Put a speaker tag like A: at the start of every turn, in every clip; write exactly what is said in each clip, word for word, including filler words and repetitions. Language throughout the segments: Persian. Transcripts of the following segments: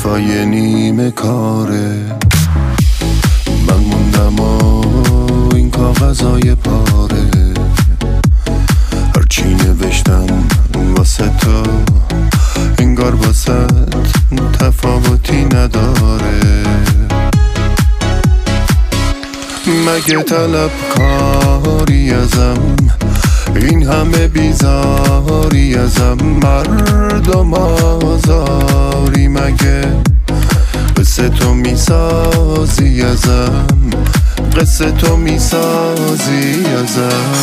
A: حرفای نیمه کاره، من موندم و این کاغذای پاره، هرچی نوشتم واسه تو انگار واسه تفاوتی نداره. مگه طلب کاری ازم، این همه بیزاری ازم، مردم آزاری، مگه قصه تو میسازی ازم، قصه تو میسازی ازم.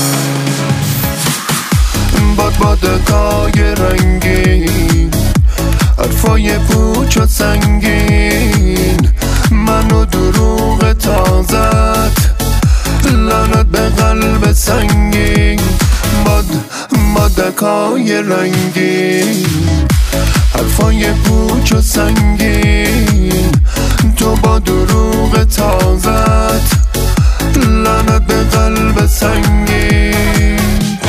A: باد بادکای رنگین، حرفای پوچ و سنگین، منو دروغ تازت، لعنت به قلب سنگین. باد بادکای رنگین، حرفای پوچ و سنگین، تو با دروغ تازت، لعنت به قلب سنگین.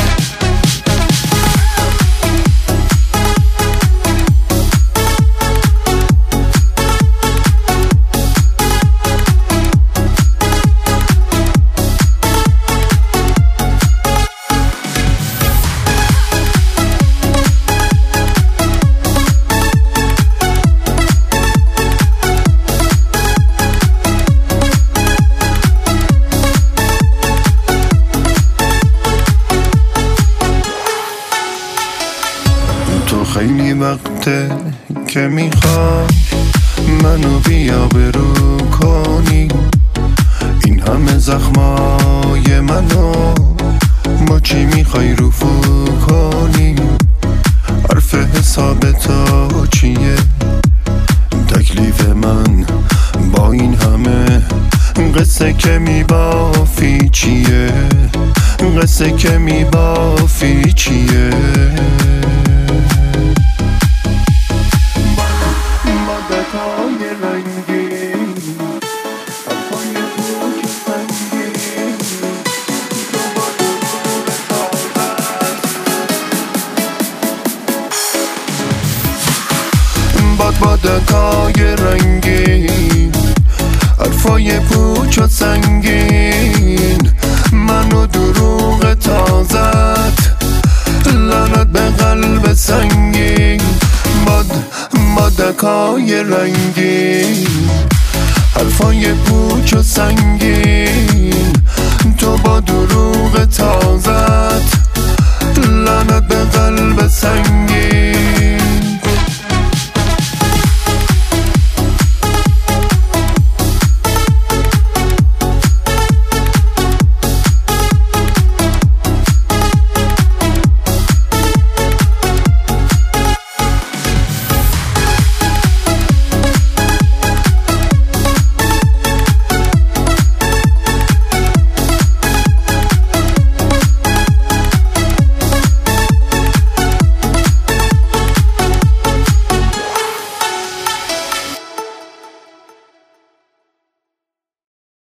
A: تو خیلی وقته که میخوای منو بیا برو کنی، این همه زخمای منو با چی میخوای رفو کنی؟ حرف حساب تو چیه؟ تکلیف من با این همه قصه که میبافی چیه؟ قصه که میبافی چیه؟ باد بادکای رنگین، حرفای پوچ و سنگین، منو دروغ تازت، لعنت به قلب سنگین. باد بادکای رنگین، حرفای پوچ و سنگین، تو با دروغ تازت، لعنت به قلب سنگین.